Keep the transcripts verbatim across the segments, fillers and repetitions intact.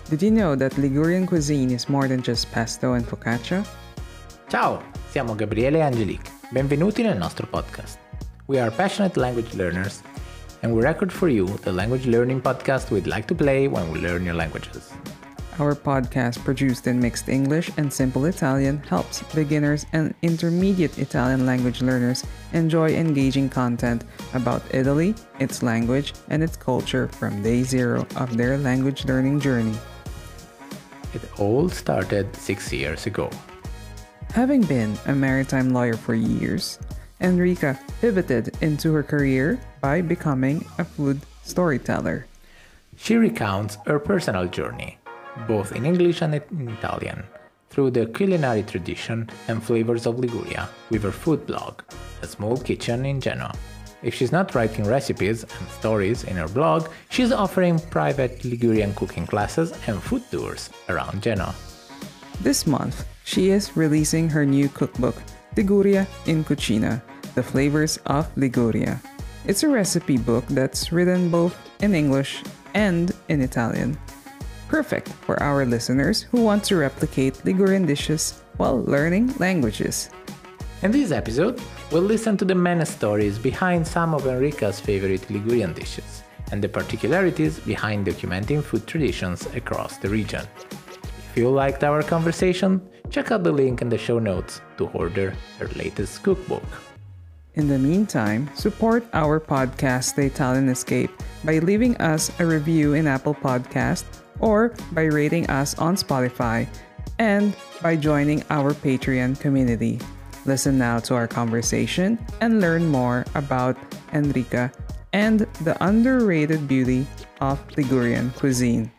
Did you know that Ligurian cuisine is more than just pesto and focaccia? Ciao, siamo Gabriele e Angelique. Benvenuti nel nostro podcast. We are passionate language learners, and we record for you the language learning podcast we'd like to play when we learn new languages. Our podcast, produced in mixed English and simple Italian, helps beginners and intermediate Italian language learners enjoy engaging content about Italy, its language, and its culture from day zero of their language learning journey. It all started six years ago. Having been a maritime lawyer for years, Enrica pivoted into her career by becoming a food storyteller. She recounts her personal journey, both in English and in Italian, through the culinary tradition and flavors of Liguria with her food blog, A Small Kitchen in Genoa. If she's not writing recipes and stories in her blog, she's offering private Ligurian cooking classes and food tours around Genoa. This month, she is releasing her new cookbook, Liguria in Cucina, The Flavors of Liguria. It's a recipe book that's written both in English and in Italian. Perfect for our listeners who want to replicate Ligurian dishes while learning languages. In this episode, we'll listen to the many stories behind some of Enrica's favorite Ligurian dishes and the particularities behind documenting food traditions across the region. If you liked our conversation, check out the link in the show notes to order her latest cookbook. In the meantime, support our podcast, The Italian Escape, by leaving us a review in Apple Podcast or by rating us on Spotify and by joining our Patreon community. Listen now to our conversation and learn more about Enrica and the underrated beauty of Ligurian cuisine.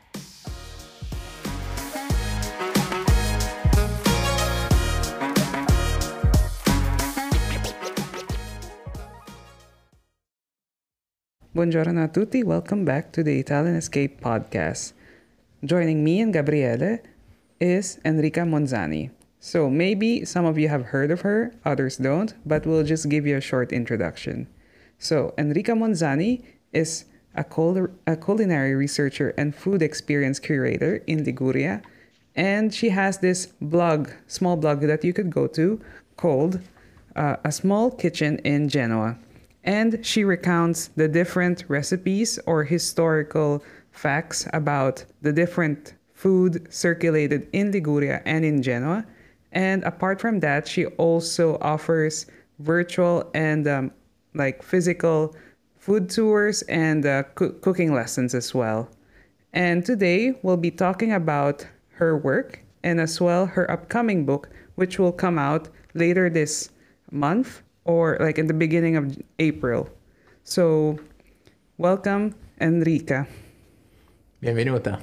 Buongiorno a tutti, welcome back to the Italian Escape podcast. Joining me and Gabriele is Enrica Monzani. So maybe some of you have heard of her, others don't, but we'll just give you a short introduction. So Enrica Monzani is a, cul- a culinary researcher and food experience curator in Liguria, and she has this blog, small blog that you could go to called uh, A Small Kitchen in Genoa. And she recounts the different recipes or historical facts about the different food circulated in Liguria and in Genoa. And apart from that, she also offers virtual and um, like physical food tours and uh, co- cooking lessons as well. And today we'll be talking about her work and as well her upcoming book, which will come out later this month or like in the beginning of April. So welcome, Enrica. Benvenuta.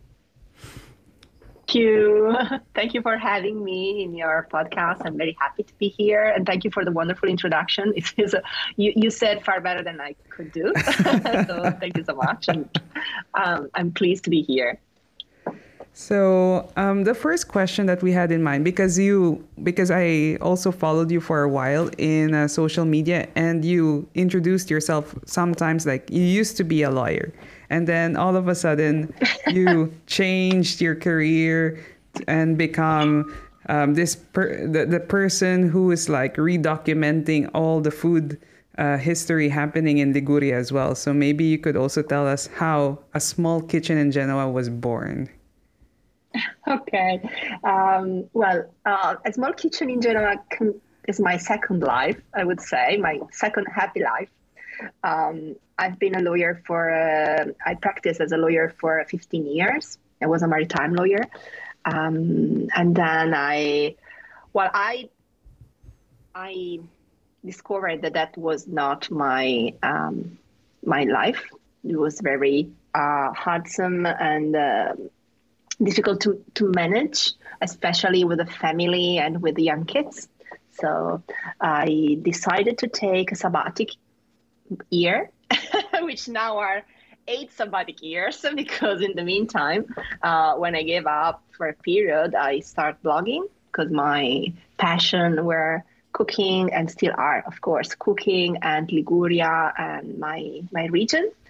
Thank you. Thank you for having me in your podcast. I'm very happy to be here. And thank you for the wonderful introduction. It is a, you, you said far better than I could do. So thank you so much. And um, I'm pleased to be here. So um, the first question that we had in mind, because you, because I also followed you for a while in uh, social media, and you introduced yourself sometimes like you used to be a lawyer, and then all of a sudden you changed your career and become um, this per- the, the person who is like redocumenting all the food uh, history happening in Liguria as well. So maybe you could also tell us how A Small Kitchen in Genoa was born. Okay. Um, well, uh, A Small Kitchen in Genoa is my second life, I would say, my second happy life. Um, I've been a lawyer for, uh, I practiced as a lawyer for fifteen years. I was a maritime lawyer. Um, and then I, well, I, I discovered that that was not my, um, my life. It was very uh, handsome and uh, difficult to, to manage, especially with a family and with the young kids. So I decided to take a sabbatic year, which now are eight sabbatic years, because in the meantime, uh, when I gave up for a period, I started blogging because my passion were cooking and still are, of course, cooking and Liguria and my my region.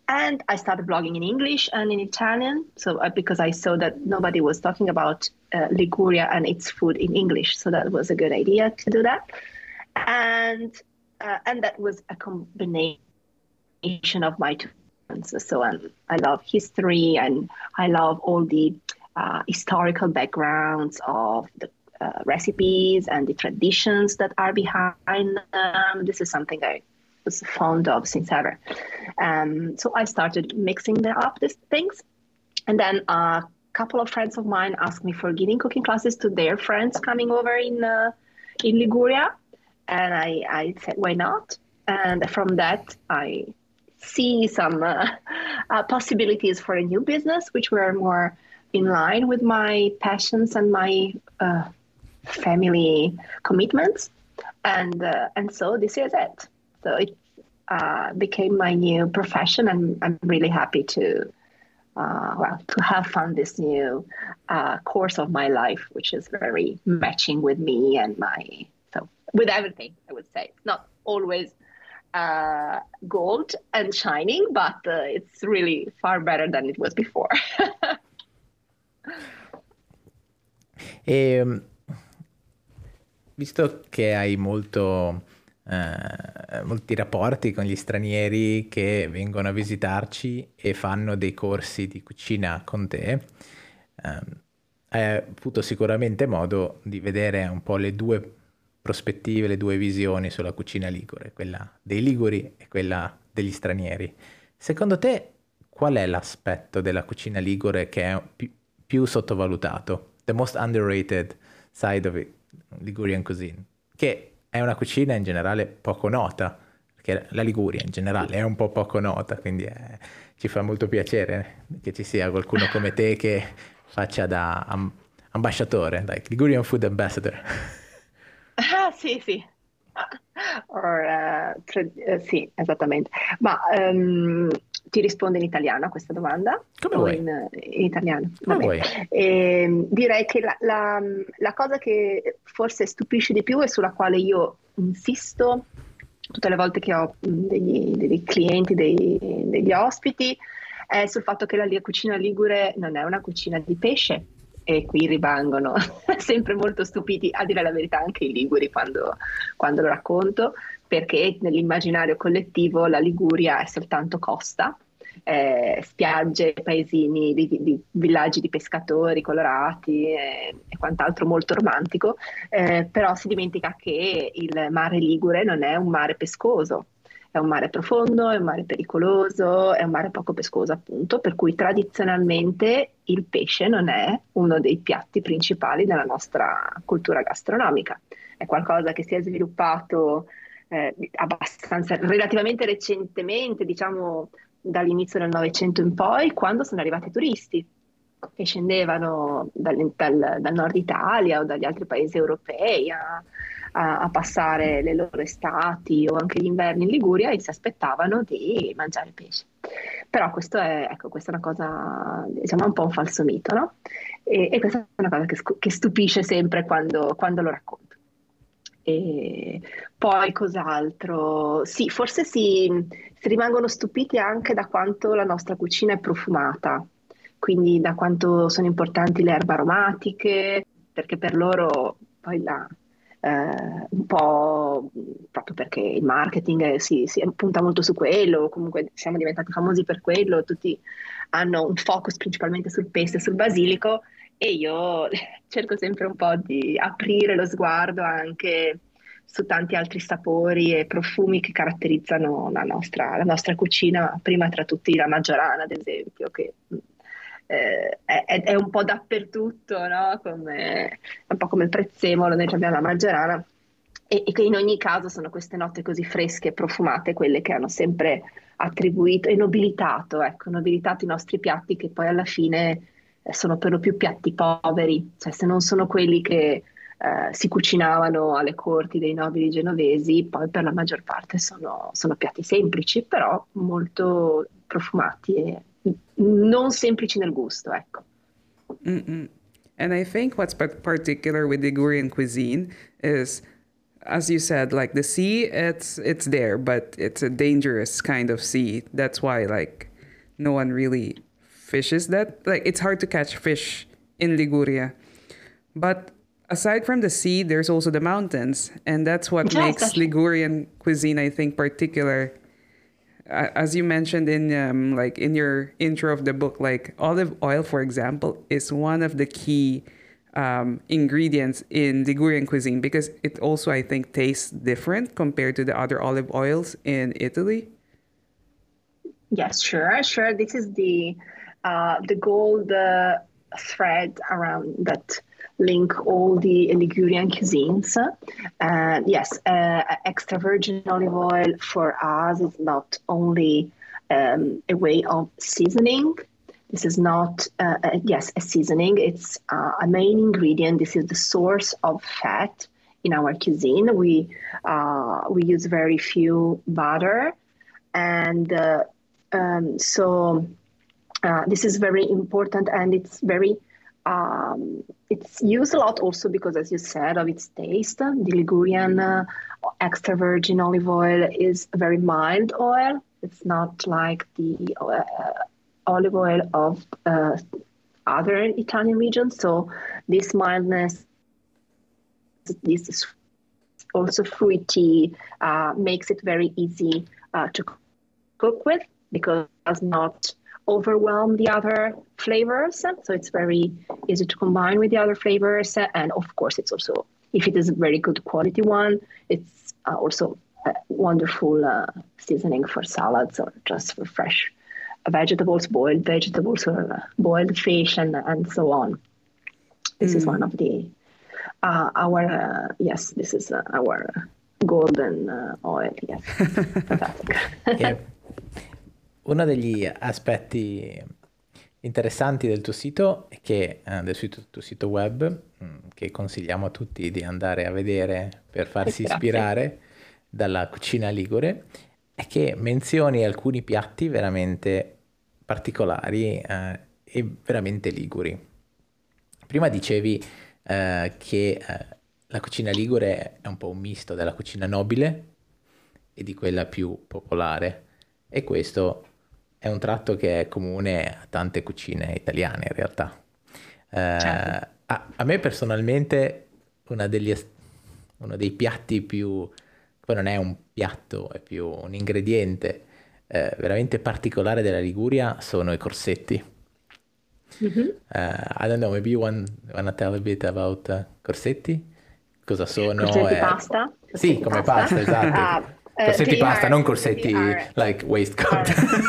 and I started blogging in English and in Italian. So uh, because I saw that nobody was talking about uh, Liguria and its food in English, so that was a good idea to do that. And uh, and that was a combination of my two. So um, I love history and I love all the uh, historical backgrounds of the uh, recipes and the traditions that are behind them. This is something I was fond of since ever. Um, so I started mixing them up, these things. And then a couple of friends of mine asked me for giving cooking classes to their friends coming over in uh, in Liguria. And I, I said, why not? And from that, I see some uh, uh, possibilities for a new business, which were more in line with my passions and my uh, family commitments. And uh, and so this is it. So it uh, became my new profession, and I'm really happy to uh, well to have found this new uh, course of my life, which is very matching with me and my so with everything. I would say it's not always uh, gold and shining, but uh, it's really far better than it was before. E visto che hai molto eh, molti rapporti con gli stranieri che vengono a visitarci e fanno dei corsi di cucina con te, eh, hai avuto sicuramente modo di vedere un po' le due prospettive, le due visioni sulla cucina ligure, quella dei liguri e quella degli stranieri. Secondo te qual è l'aspetto della cucina ligure che è più, più sottovalutato? The most underrated side of it, Ligurian cuisine, che è una cucina in generale poco nota, perché la Liguria in generale è un po' poco nota, quindi è, ci fa molto piacere che ci sia qualcuno come te che faccia da am- ambasciatore, like Ligurian food ambassador. Ah, sì, sì. Or, uh, tre- eh, sì, esattamente. Ma ehm, ti rispondo in italiano a questa domanda? Come O vuoi. in, in italiano? Va Come bene. vuoi. Ehm, direi che la, la- la cosa che forse stupisce di più e sulla quale io insisto tutte le volte che ho mh, degli, degli clienti, dei- degli ospiti, è sul fatto che la li- cucina ligure non è una cucina di pesce. E qui rimangono sempre molto stupiti, a dire la verità anche i liguri quando, quando lo racconto, perché nell'immaginario collettivo la Liguria è soltanto costa, eh, spiagge, paesini, di, di- di villaggi di pescatori colorati e, e quant'altro molto romantico, eh, però si dimentica che il mare Ligure non è un mare pescoso. È un mare profondo, è un mare pericoloso, è un mare poco pescoso, appunto, per cui tradizionalmente il pesce non è uno dei piatti principali della nostra cultura gastronomica. È qualcosa che si è sviluppato eh, abbastanza relativamente recentemente, diciamo dall'inizio del Novecento in poi, quando sono arrivati i turisti che scendevano dal, dal- dal nord Italia o dagli altri paesi europei a, a- a passare le loro estati o anche gli inverni in Liguria e si aspettavano di mangiare pesce. Però questo è, ecco, questa è una cosa, diciamo, un po' un falso mito, no? E, e questa è una cosa che, scu- che stupisce sempre quando, quando lo racconto. E poi cos'altro? Sì, forse si, si rimangono stupiti anche da quanto la nostra cucina è profumata, quindi da quanto sono importanti le erbe aromatiche, perché per loro poi la, eh, un po' proprio perché il marketing è- si, si punta molto su quello, comunque siamo diventati famosi per quello, tutti hanno un focus principalmente sul pesto e sul basilico e io cerco sempre un po' di aprire lo sguardo anche su tanti altri sapori e profumi che caratterizzano la nostra, la nostra cucina, prima tra tutti la maggiorana, ad esempio, che eh, è, è un po' dappertutto, no? Come, è un po' come il prezzemolo, noi abbiamo la maggiorana, e, e che in ogni caso sono queste note così fresche e profumate quelle che hanno sempre attribuito e nobilitato, ecco, nobilitato i nostri piatti che poi alla fine eh, sono per lo più piatti poveri, cioè se non sono quelli che eh, si cucinavano alle corti dei nobili genovesi, poi per la maggior parte sono, sono piatti semplici, però molto profumati e non semplici nel gusto, ecco. Mm-mm. And I think what's par- particular with Ligurian cuisine is, as you said, like the sea, it's it's there, but it's a dangerous kind of sea. That's why, like, no one really fishes that. Like, it's hard to catch fish in Liguria. But aside from the sea, there's also the mountains, and that's what Yes, makes that's Ligurian cuisine, I think, particular. Uh, as you mentioned in um, like in your intro of the book, like olive oil, for example, is one of the key um, ingredients in Ligurian cuisine because it also, I think, tastes different compared to the other olive oils in Italy. yes, sure, sure. This is the uh, the gold uh, thread around that link all the Ligurian cuisines. And yes, uh, extra virgin olive oil for us is not only um, a way of seasoning. This is not, uh, a, yes, a seasoning. It's uh, a main ingredient. This is the source of fat in our cuisine. We uh, we use very few butter, and uh, um, so uh, this is very important, and it's very um, it's used a lot also because, as you said, of its taste. The Ligurian uh, extra virgin olive oil is a very mild oil. It's not like the uh, olive oil of uh, other Italian regions. So this mildness, this is also fruity, uh, makes it very easy uh, to cook with because it does not overwhelm the other flavors. So it's very easy to combine with the other flavors. And of course, it's also, if it is a very good quality one, it's uh, also a wonderful uh, seasoning for salads or just for fresh vegetables, boiled vegetables, or uh, boiled fish, and, and so on. This mm. is one of the, uh, our, uh, yes, this is uh, our golden uh, oil. Yes, fantastic. Yeah. Uno degli aspetti interessanti del tuo sito, è che, eh, del tuo, tuo sito web, mh, che consigliamo a tutti di andare a vedere per farsi Grazie. ispirare dalla cucina ligure, è che menzioni alcuni piatti veramente particolari eh, e veramente liguri. Prima dicevi eh, che eh, la cucina ligure è un po' un misto della cucina nobile e di quella più popolare, e questo è un tratto che è comune a tante cucine italiane in realtà. Eh, Certo. a, a me personalmente una degli, uno dei piatti più, poi non è un piatto, è più un ingrediente eh, veramente particolare della Liguria, sono i corsetti. Mm-hmm. Uh, I don't know, maybe you want, want to tell a bit about uh, corsetti? Cosa sono? Corsetti e... pasta? Sì, Corsetti come pasta, pasta, esatto. Uh, corsetti uh, pasta, are, non corsetti are, like waistcoat.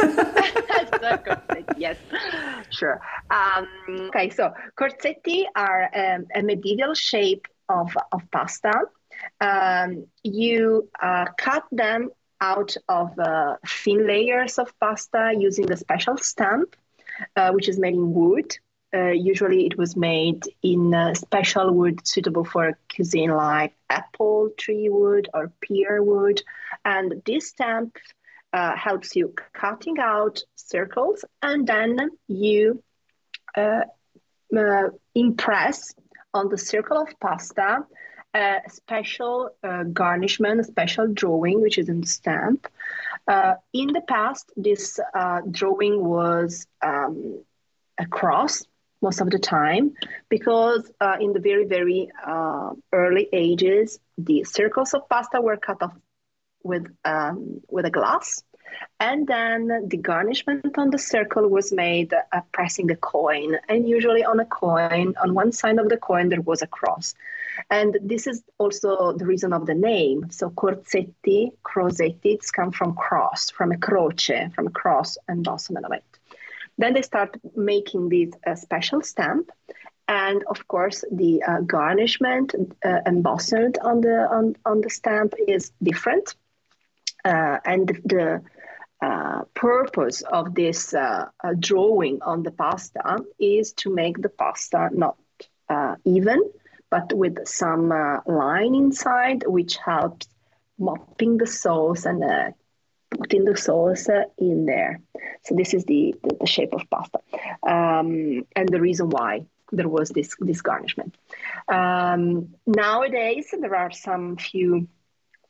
Corsetti, yes, sure. Um, okay, so corsetti are um, a medieval shape of, of pasta. Um, you uh, cut them out of uh, thin layers of pasta using a special stamp, uh, which is made in wood. Uh, usually it was made in uh, special wood suitable for cuisine like apple tree wood or pear wood. And this stamp uh, helps you cutting out circles, and then you uh, uh, impress on the circle of pasta a special uh, garnishment, a special drawing, which is in the stamp. Uh, in the past, this uh, drawing was um, a cross most of the time, because uh, in the very, very uh, early ages, the circles of pasta were cut off with, um, with a glass. And then the garnishment on the circle was made uh, pressing a coin. And usually on a coin, on one side of the coin, there was a cross. And this is also the reason of the name. So corsetti, crosetti, it's come from cross, from a croce, from a cross embossment of it. Then they start making this uh, special stamp. And of course, the uh, garnishment uh, embossed on the, on, on the stamp is different. Uh, and the uh, purpose of this uh, uh, drawing on the pasta is to make the pasta not uh, even, but with some uh, line inside, which helps mopping the sauce and uh, putting the sauce uh, in there. So this is the, the, the shape of pasta, um, and the reason why there was this, this garnishment. Um, nowadays, there are some few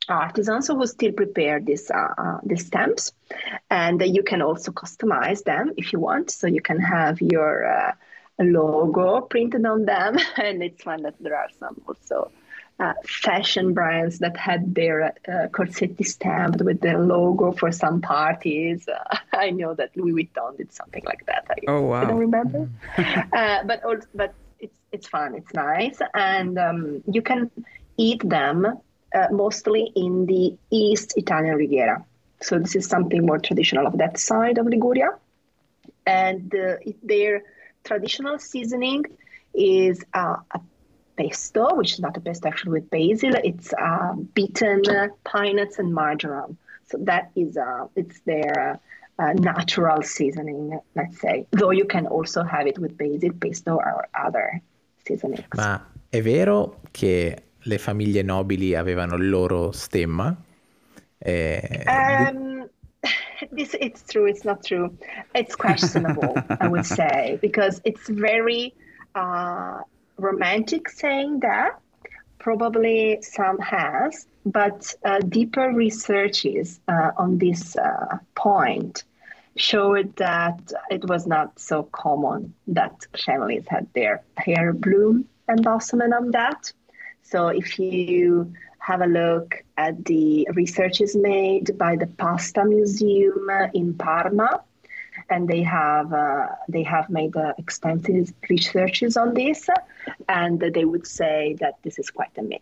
artisans who still prepare these uh, uh, these stamps, and uh, you can also customize them if you want. So you can have your uh, logo printed on them, and it's fun that there are some also uh, fashion brands that had their uh, corsetti stamped with their logo for some parties. Uh, I know that Louis Vuitton did something like that. I, Oh, I don't wow. remember, uh, but also, but it's it's fun. It's nice, and um, you can eat them uh, mostly in the East Italian Riviera. So this is something more traditional of that side of Liguria, and uh, their traditional seasoning is uh, a pesto, which is not a pesto actually with basil. It's uh, beaten uh, pine nuts and marjoram. So that is uh, it's their uh, uh, natural seasoning, let's say. Though you can also have it with basil, pesto, or other seasonings. Ma è vero che le famiglie nobili avevano il loro stemma? Eh, di- Um, this it's true. It's not true. It's questionable, I would say, because it's very uh, romantic saying that. Probably some has, but uh, deeper researches uh, on this uh, point showed that it was not so common that families had their hair bloom endorsement on that. So if you have a look at the researches made by the Pasta Museum in Parma, and they have uh, they have made uh, extensive researches on this, and they would say that this is quite a myth.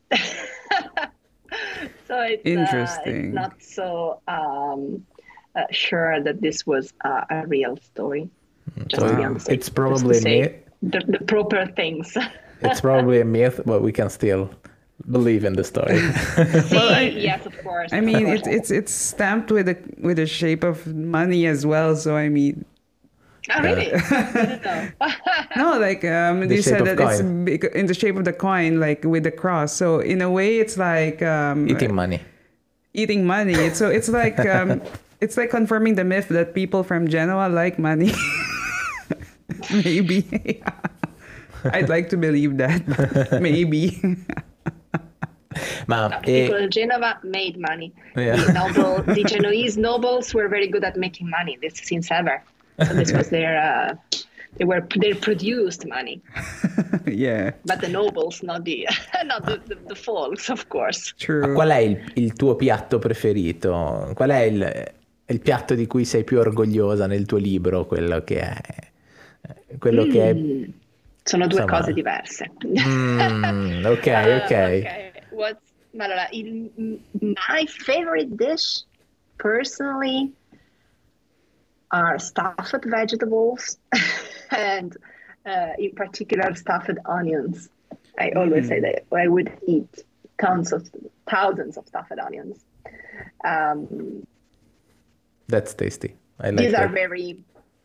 So it's, uh, it's Interesting. not so um, uh, sure that this was uh, a real story. Just so to be on the safe, it's just probably to a say myth. the, the proper things. It's probably a myth, but we can still believe in the story. See, Well, I- yes, of course. I of mean, course. it's it's it's stamped with a with a shape of money as well. So I mean, Oh, really? I didn't know. no, like um, The you shape said of that it's coin. big- in the shape of the coin, like with the cross. So in a way, it's like um, Eating money. eating money. It's so it's like um, it's like confirming the myth that people from Genoa like money. Maybe. I'd like to believe that. Maybe. Ma People e, in Genova made money. Yeah. The noble, the Genoese nobles were very good at making money. This since ever. So this was their. Uh, they were they produced money, Yeah, but the nobles, not the not the, the, the folks, of course. true. qual è il, il tuo piatto preferito? Qual è il, il piatto di cui sei più orgogliosa nel tuo libro? Quello che è... Quello che è... Mm, Sono due Insomma- cose diverse. Mm, ok, Uh, ok. okay. What's ma allora, il, my favorite dish personally are stuffed vegetables and uh, in particular stuffed onions. I always say that I would eat tons of thousands of stuffed onions. Um, That's tasty. I like these are that. very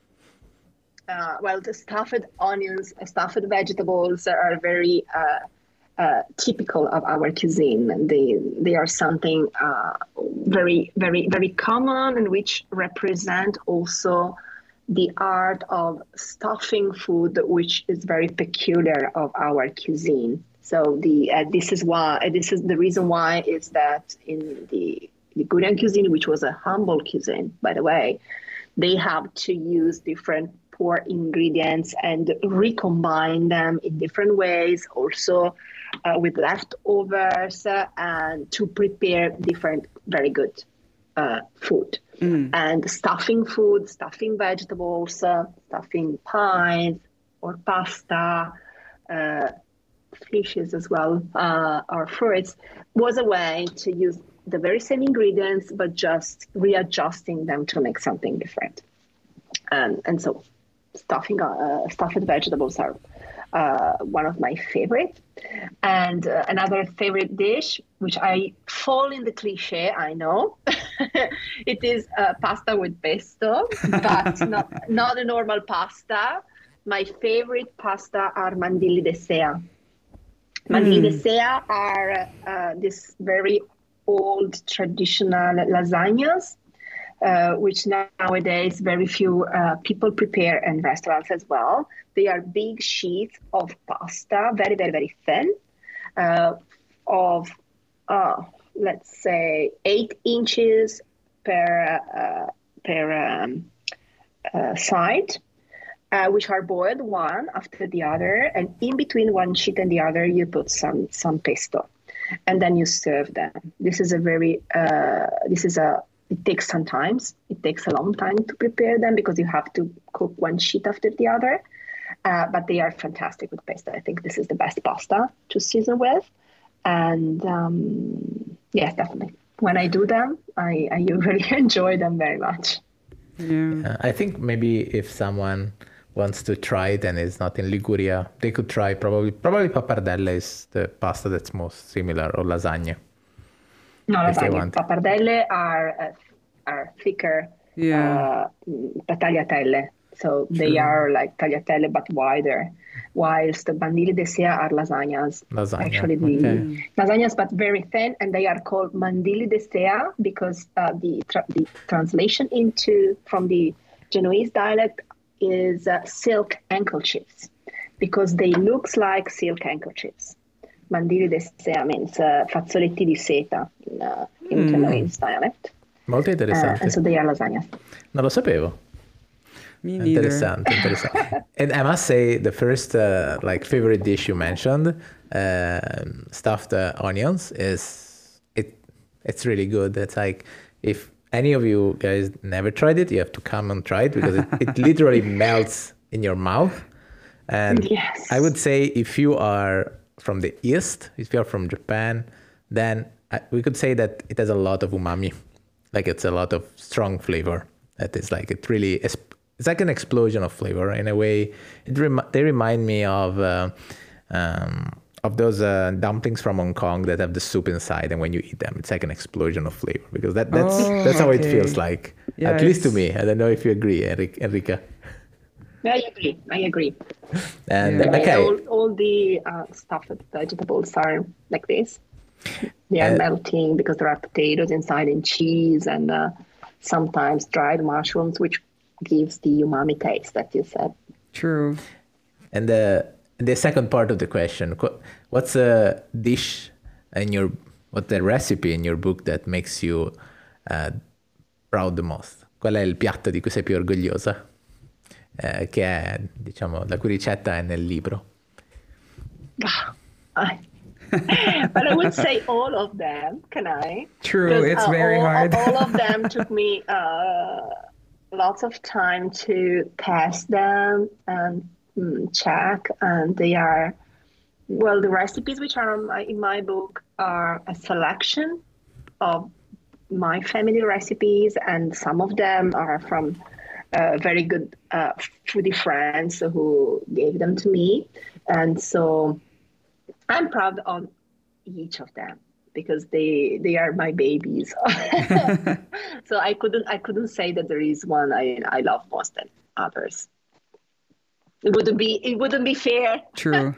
uh, well. The stuffed onions, stuffed vegetables are very uh, uh, typical of our cuisine. They they are something uh, very very very common and which represent also the art of stuffing food, which is very peculiar of our cuisine. So the uh, this is why this is the reason why is that in the Ligurian cuisine, which was a humble cuisine, by the way, they have to use different poor ingredients and recombine them in different ways, also uh, with leftovers, uh, and to prepare different very good uh, food. And stuffing food, stuffing vegetables, uh, stuffing pies or pasta, uh, fishes as well, uh, or fruits, was a way to use the very same ingredients, but just readjusting them to make something different. Um, and so stuffing, uh, stuffed vegetables are uh, one of my favorite. And uh, another favorite dish, which I fall in the cliche, I know, it is uh, pasta with pesto, but not, not a normal pasta. My favorite pasta are mandilli de sea. Mandilli de sea are uh, this very old traditional lasagnas, uh, which nowadays very few uh, people prepare in restaurants as well. They are big sheets of pasta, very, very, very thin, uh, of uh, let's say, eight inches per uh, per um, uh, side, uh, which are boiled one after the other, and in between one sheet and the other, you put some some pesto, and then you serve them. This is a very uh, this is a it takes some time. It takes a long time to prepare them because you have to cook one sheet after the other. Uh, but they are fantastic with pesto. I think this is the best pasta to season with. And um, yes, definitely. When I do them, I, I really enjoy them very much. Yeah. Uh, I think maybe if someone wants to try it and is not in Liguria, they could try probably probably pappardelle is the pasta that's most similar, or lasagna. No, if they lasagna. want. Pappardelle are uh, are thicker Yeah. uh, tagliatelle. So they True. are like tagliatelle but wider, whilst the bandili de sea are lasagnas. Lasagna, Actually, the okay. lasagnas but very thin, and they are called mandili de sea because uh, the tra- the translation into from the Genoese dialect is uh, silk handkerchiefs, because they looks like silk handkerchiefs. Mandili de sea means uh, fazzoletti di seta in, uh, in Mm. Genoese dialect, Molto uh, interessante. and so they are lasagnas. Non lo sapevo. Me neither. Interessante, interessante. And I must say, the first uh, like favorite dish you mentioned, uh, stuffed uh, onions, is it. It's really good. It's like, if any of you guys never tried it, you have to come and try it, because it, it literally melts in your mouth. And Yes. I would say, if you are from the East, if you are from Japan, then I, we could say that it has a lot of umami. Like, it's a lot of strong flavor. That is like, it really is. It's like an explosion of flavor in a way. It rem- they remind me of uh, um, of those uh, dumplings from Hong Kong that have the soup inside, and when you eat them, it's like an explosion of flavor, because that that's Oh, that's how it okay. feels like. Yeah, At least to it's- me. I don't know if you agree, Enric- Enrica. I agree. I agree. And Yeah. okay, All, all the uh, stuffed vegetables are like this. They are Uh, melting because there are potatoes inside and cheese, and uh, sometimes dried mushrooms, which gives the umami taste that you said. True. and the the second part of the question: qu- what's a dish in your, what's the recipe in your book that makes you uh, proud the most? Qual è il piatto di cui sei più orgogliosa? Eh, che è, diciamo, la cui ricetta è nel libro. I- but I would say all of them. Can I? True, Because, it's uh, very all, hard. all of them took me uh, lots of time to test them and mm, check, and they are, well, the recipes which are on my, in my book are a selection of my family recipes, and some of them are from uh, very good uh, foodie friends who gave them to me, and so I'm proud of each of them because they they are my babies. So I couldn't I couldn't say that there is one I I love most than others. It wouldn't be it wouldn't be fair. True.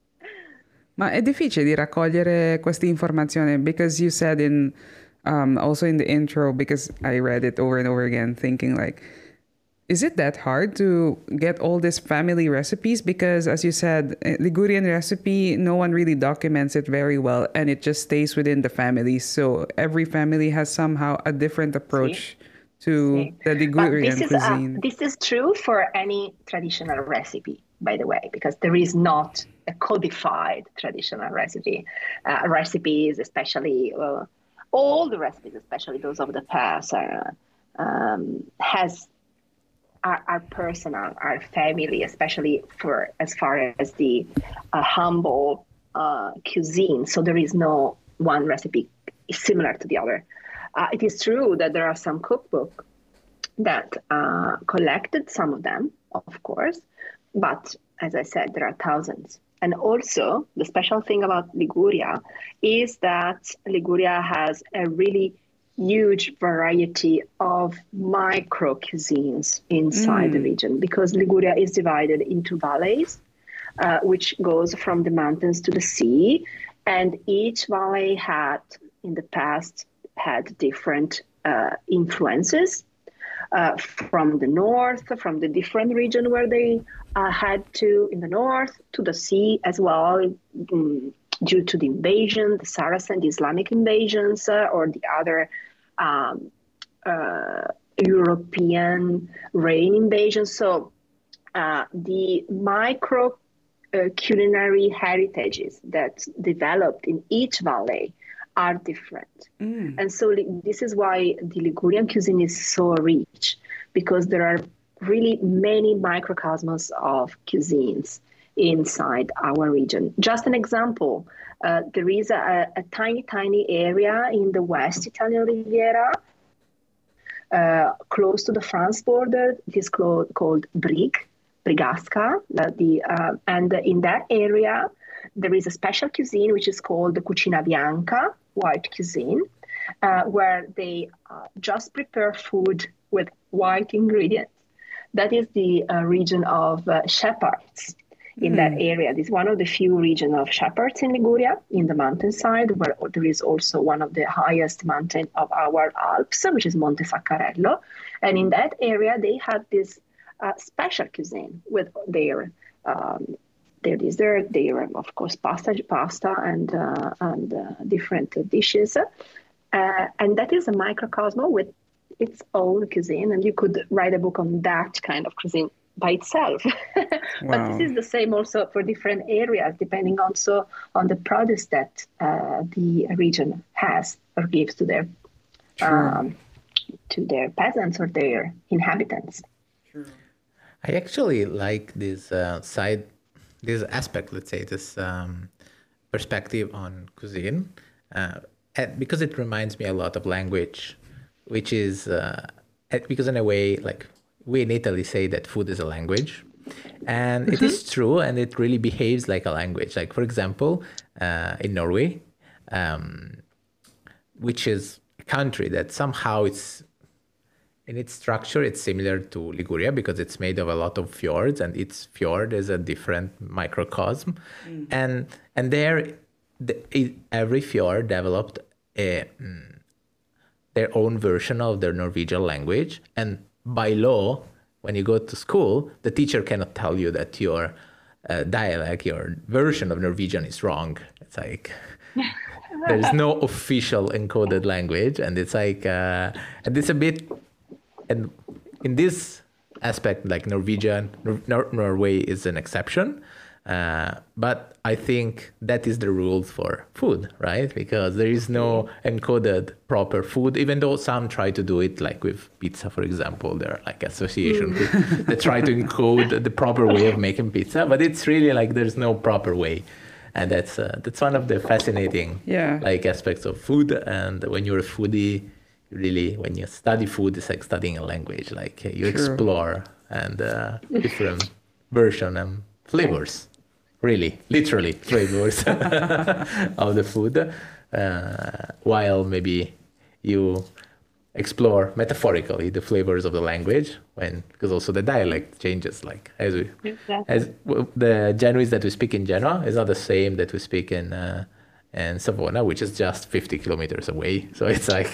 Ma è difficile di raccogliere queste informazioni, because you said in um, also in the intro, because I read it over and over again, thinking like, is it that hard to get all these family recipes? Because as you said, eh, Ligurian recipe, no one really documents it very well, and it just stays within the family. So every family has somehow a different approach to the But Ligurian this is uh, cuisine. this is true for any traditional recipe, by the way, because there is not a codified traditional recipe. Uh, recipes, especially uh, all the recipes, especially those of the past, are um, has are, are personal, are family, especially for as far as the uh, humble uh, cuisine. So there is no one recipe similar to the other. Uh, it is true that there are some cookbooks that uh, collected some of them, of course, but as I said, there are thousands. And also, the special thing about Liguria is that Liguria has a really huge variety of micro cuisines inside the region, because Liguria is divided into valleys, uh, which goes from the mountains to the sea, and each valley had in the past had different uh, influences uh, from the north, from the different region where they uh, had to, in the north, to the sea as well, mm, due to the invasion, the Saracen, the Islamic invasions, uh, or the other um, uh, European rain invasions. So uh, the micro uh, culinary heritages that developed in each valley are different. Mm. And so this is why the Ligurian cuisine is so rich, because there are really many microcosmos of cuisines inside our region. Just an example, uh, there is a, a tiny, tiny area in the West Italian Riviera, uh, close to the France border. It is called, called Brig, Brigasca. The, uh, and in that area, there is a special cuisine which is called the Cucina Bianca, white cuisine, uh, where they uh, just prepare food with white ingredients. That is the uh, region of uh, shepherds in mm. that area. This is one of the few regions of shepherds in Liguria, in the mountainside, where there is also one of the highest mountain of our Alps, which is Monte Saccarello. And in that area, they had this uh, special cuisine with their um, their dessert, their, of course, pasta, pasta and, uh, and uh, different dishes. Uh, and that is a microcosm with its own cuisine, and you could write a book on that kind of cuisine by itself. Wow. But this is the same also for different areas, depending also on the produce that uh, the region has or gives to their sure. um, to their peasants or their inhabitants. Sure. I actually like this uh, side, this aspect, let's say, this um, perspective on cuisine, uh, because it reminds me a lot of language. Which is, uh, because in a way, like we in Italy say that food is a language, and mm-hmm. it is true, and it really behaves like a language. Like, for example, uh, in Norway, um, which is a country that somehow it's, in its structure, it's similar to Liguria because it's made of a lot of fjords, and each fjord is a different microcosm. Mm. And and there, the, it, every fjord developed a... Mm, their own version of their Norwegian language. And by law, when you go to school, the teacher cannot tell you that your uh, dialect, your version of Norwegian is wrong. It's like, there's no official encoded language. And it's like, uh, and it's a bit, and in this aspect, like Norwegian, Nor- Norway is an exception. Uh, but I think that is the rules for food, right? Because there is no encoded proper food, even though some try to do it, like with pizza, for example. There are like associations mm. that try to encode the proper way of making pizza, but it's really like there's no proper way. And that's uh, that's one of the fascinating yeah. like aspects of food. And when you're a foodie, really, when you study food, it's like studying a language. Like you True. explore and uh, different version and flavors. Really, literally flavors of the food, uh, while maybe you explore metaphorically the flavors of the language, when because also the dialect changes. Like as we, exactly. as well, the Genoese that we speak in Genoa is not the same that we speak in uh, in Savona, which is just fifty kilometers away. So it's like.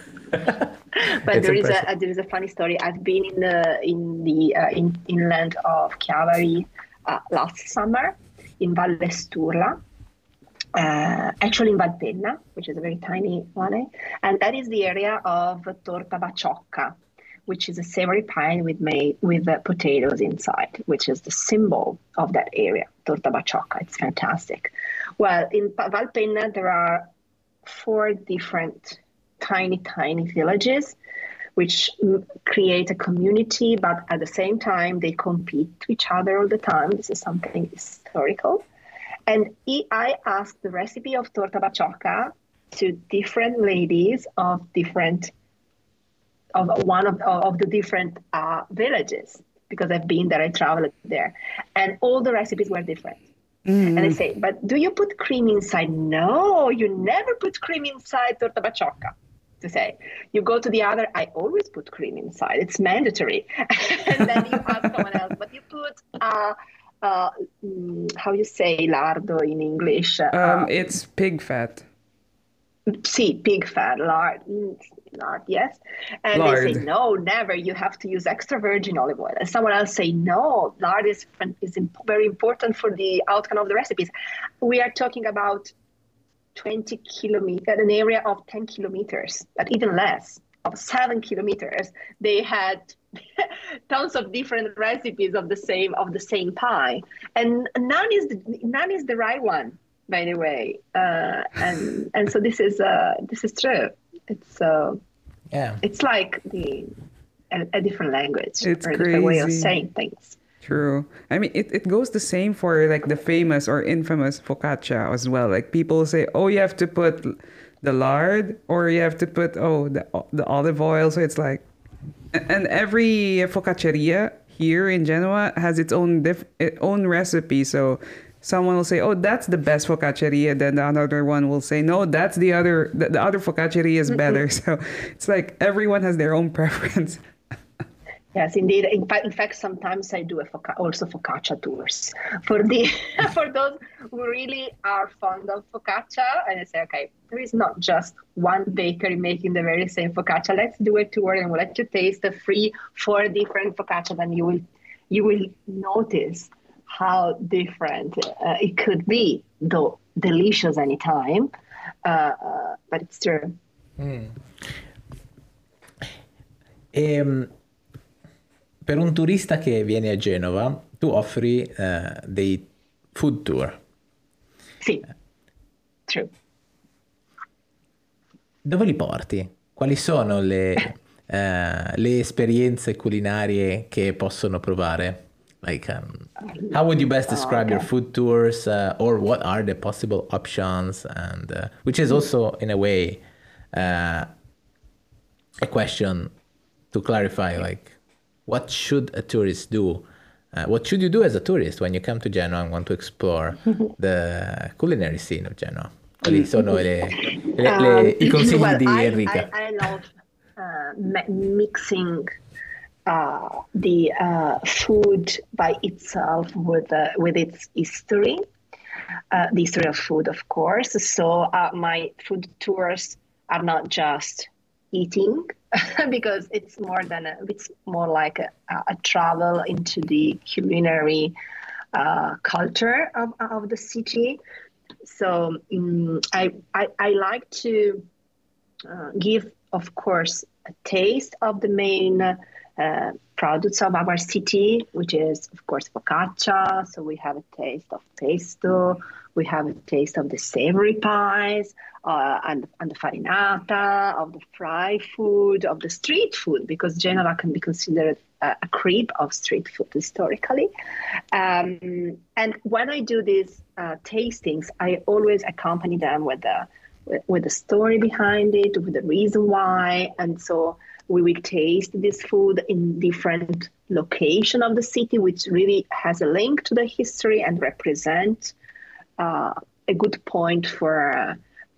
But there is a there is a funny story. I've been in the in the uh, in, inland of Chiavari uh, last summer. In Valle Sturla, uh, actually in Valpenna, which is a very tiny valley. And that is the area of torta baciocca, which is a savory pie with made with uh, potatoes inside, which is the symbol of that area, torta baciocca. It's fantastic. Well, in Valpenna, there are four different tiny, tiny villages which create a community, but at the same time, they compete to each other all the time. This is something historical. And I asked the recipe of torta baciocca to different ladies of different, of one of, of the different uh, villages, because I've been there, I traveled there. And all the recipes were different. Mm. And I say, but do you put cream inside? No, you never put cream inside torta baciocca. To say, you go to the other, I always put cream inside. It's mandatory. And then you ask someone else, but you put, uh, uh, how you say lardo in English? Um, uh, it's pig fat. See, pig fat, lard. lard, yes. And they say, Lard. no, never. You have to use extra virgin olive oil. And someone else say, no, lard is, is imp- very important for the outcome of the recipes. We are talking about twenty kilometers, an area of ten kilometers, but even less, of seven kilometers. They had tons of different recipes of the same of the same pie, and none is the, none is the right one, by the way. Uh, and and so this is uh, this is true. It's uh, Yeah. it's like the a, a different language It's or a different way of crazy. saying things. True. I mean, it, it goes the same for like the famous or infamous focaccia as well. Like people say, oh, you have to put the lard or you have to put, oh, the, the olive oil. So it's like, and every focacceria here in Genoa has its own diff, its own recipe. So someone will say, oh, that's the best focacceria. Then the another one will say, no, that's the other, the, the other focacceria is better. So it's like everyone has their own preference. Yes, indeed. In fact, in fact, sometimes I do a foca- also focaccia tours for the for those who really are fond of focaccia. And I say, okay, there is not just one bakery making the very same focaccia. Let's do a tour, and we'll let you taste the free four different focaccias, and you will you will notice how different uh, it could be, though delicious anytime. Uh, uh, but it's true. Mm. Ehm, per un turista che viene a Genova, tu offri eh, dei food tour. Sì, true. Dove li porti? Quali sono le, eh, le esperienze culinarie che possono provare? Like, um, how would you best describe Oh, your okay. food tours, uh, or what are the possible options? And uh, which is also, in a way, uh, a question to clarify, like, what should a tourist do? Uh, what should you do as a tourist when you come to Genoa and want to explore the culinary scene of Genoa? Quali sono le, le- le- Um, i consigli well, di I, Enrica? I, I love uh, mi- mixing uh, the uh, food by itself with uh, with its history, uh, the history of food, of course. So uh, my food tours are not just eating, because it's more than a, it's more like a, a travel into the culinary uh, culture of, of the city. So um, I, I I like to uh, give, of course, a taste of the main uh, products of our city, which is, of course, focaccia. So we have a taste of pesto, we have a taste of the savory pies, uh, and, and the farinata, of the fried food, of the street food, because Genova can be considered a, a crib of street food historically. Um, and when I do these uh, tastings, I always accompany them with the with, with the story behind it, with the reason why. And so we will taste this food in different location of the city, which really has a link to the history and represent uh, a good point for uh,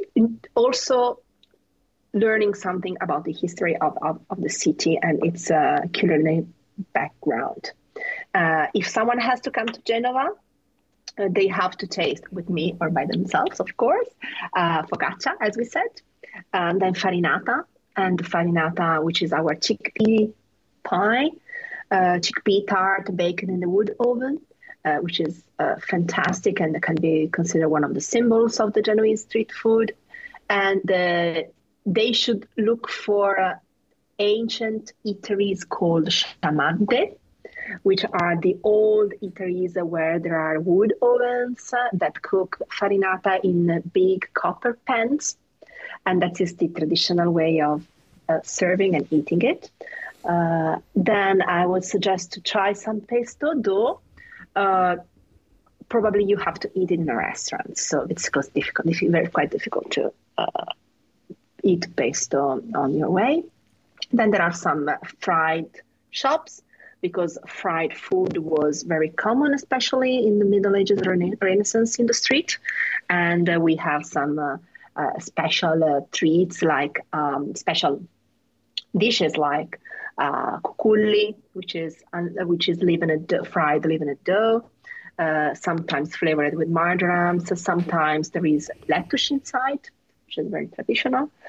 also learning something about the history of, of, of the city and its uh, culinary background. Uh, if someone has to come to Genova, uh, they have to taste with me or by themselves, of course, uh, focaccia, as we said, and then farinata, and farinata, which is our chickpea pie, uh, chickpea tart baked in the wood oven, uh, which is uh, fantastic and can be considered one of the symbols of the Genoese street food. And uh, they should look for uh, ancient eateries called sciamadde, which are the old eateries where there are wood ovens uh, that cook farinata in uh, big copper pans. And that is the traditional way of uh, serving and eating it. Uh, then I would suggest to try some pesto dough. Uh, probably you have to eat it in a restaurant, so it's quite difficult. It's very quite difficult to uh, eat pesto on your way. Then there are some uh, fried shops, because fried food was very common, especially in the Middle Ages, rena- Renaissance in the street. And uh, we have some uh, uh, special uh, treats, like um, special dishes like uh, cuculli, which is uh, which is leavened dough, fried leavened dough, uh, sometimes flavored with marjoram. So sometimes there is lettuce inside, which is very traditional.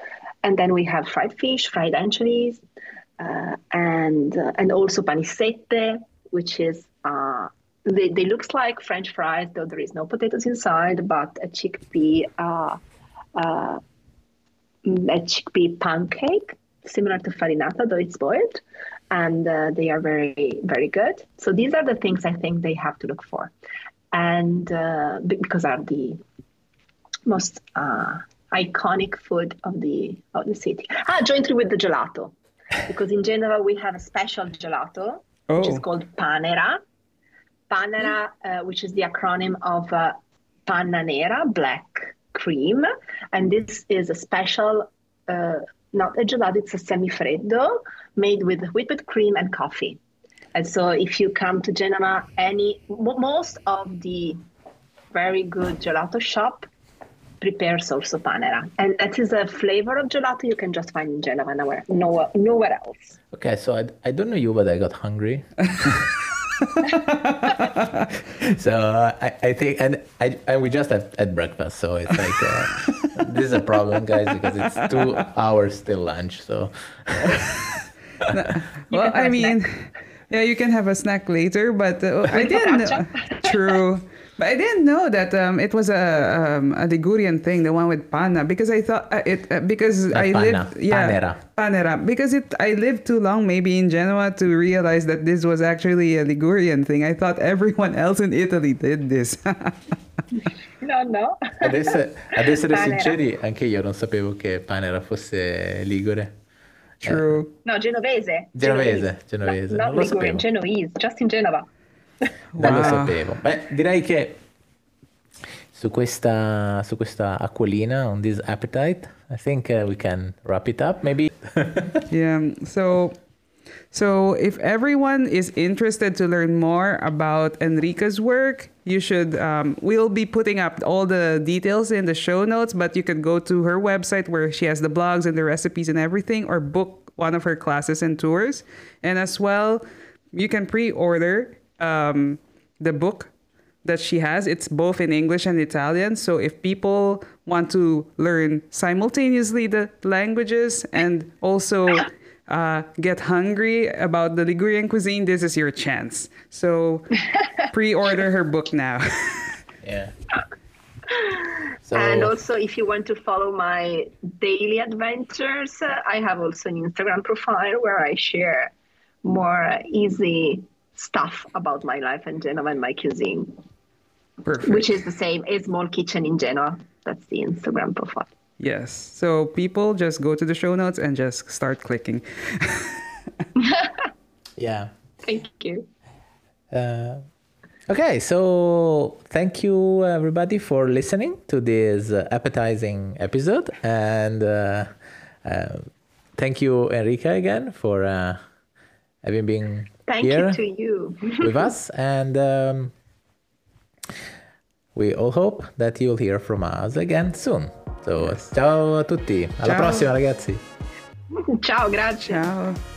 and then we have fried fish, fried anchovies, uh, and uh, and also panisette, which is uh, they, they looks like French fries, though there is no potatoes inside, but a chickpea uh, uh, a chickpea pancake, similar to farinata, though it's boiled, and uh, they are very very good. So these are the things I think they have to look for, and uh, because are the most uh, iconic food of the of the city. Ah, jointly with the gelato, because in Genova we have a special gelato, Oh. which is called Panera. Panera, uh, which is the acronym of uh, Panna Nera, black cream, and this is a special, uh, not a gelato, it's a semifreddo made with whipped cream and coffee. And so, if you come to Genova, any most of the very good gelato shop prepares also Panera, and that is a flavor of gelato you can just find in Genova, nowhere, nowhere, nowhere else. Okay, so I, I don't know you, but I got hungry. So uh, I, I think, and I, and we just had, had breakfast, so it's like uh, this is a problem, guys, because it's two hours till lunch. So Well, I mean, yeah, you can have a snack later, but uh, I didn't know. True. But I didn't know that um, it was a um, a Ligurian thing, the one with panna, because I thought uh, it uh, because Not I panna, lived yeah panera. panera because it I lived too long maybe in Genoa to realize that this was actually a Ligurian thing. I thought everyone else in Italy did this. No, no. ad essere, ad essere Panera. sinceri, anche io non sapevo che Panera fosse ligure. True. No, Genovese. Genovese, genovese, No, non not lo Ligurian, sapevo. Genoese, just in Genova. Non lo Wow. sapevo. Beh, direi che su questa, su questa acquolina, on this appetite, I think uh, we can wrap it up, maybe. Yeah. So, so if everyone is interested to learn more about Enrica's work, you should. Um, we'll be putting up all the details in the show notes, but you could go to her website where she has the blogs and the recipes and everything, or book one of her classes and tours. And as well, you can pre-order um, the book that she has. It's both in English and Italian. So if people want to learn simultaneously the languages and also uh, get hungry about the Ligurian cuisine, this is your chance. So pre-order her book now. Yeah. So, And also, if you want to follow my daily adventures, uh, I have also an Instagram profile where I share more easy stuff about my life in Genoa and my cuisine, Perfect. which is the same as Small Kitchen in Genoa. That's the Instagram profile. Yes. So people just go to the show notes and just start clicking. yeah. Thank you. Uh, okay, so thank you everybody for listening to this uh, appetizing episode, and uh, uh, thank you Enrica again for uh, having been Thank here you to you. with us, and um, we all hope that you'll hear from us again soon. So Yes. ciao a tutti, alla Ciao. prossima ragazzi. Ciao, grazie. Ciao.